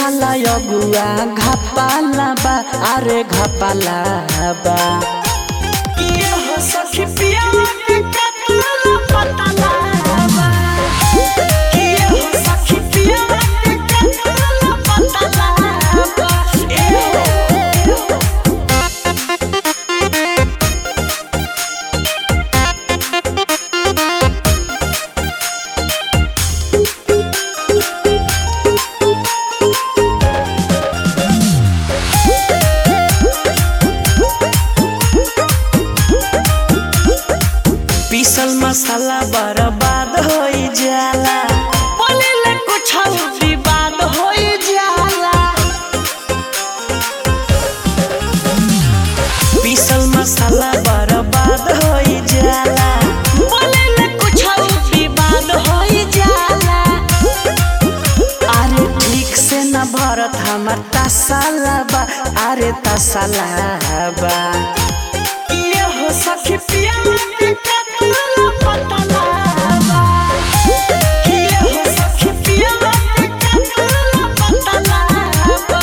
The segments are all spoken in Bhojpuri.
साला अगुआ घपाला बा अरे घपाला बा ये हो सखी पिया के कतला पतला बा ये हो सखी पिया के कतला पतला बा पीसल मसाला बर्बाद हो जाला बोले कुछ विवाद हो जाला पीसल मसाला बर्बाद हो जाला बोले कुछ विवाद हो जाला अरे ठीक से न भरत हमर तसला बा अरे तसला बा ये हो सखी पिया के कतला पतला बा ये हो सखी पिया के कतला पतला बा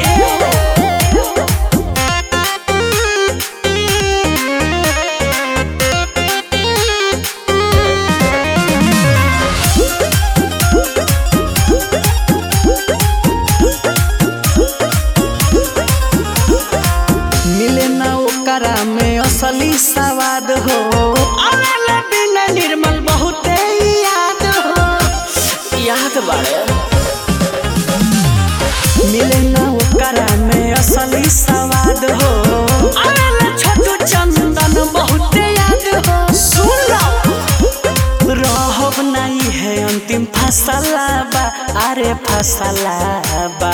मिले ना ओकरा में असली स्वाद हो अरे बिन निर्मल बहुते याद हो याद बाड़े मिले ना ओकरा में असली स्वाद हो अरे छोटू चंदन बहुते याद हो सुन लो रहब नहीं है अंतिम फसला बा अरे फसला बा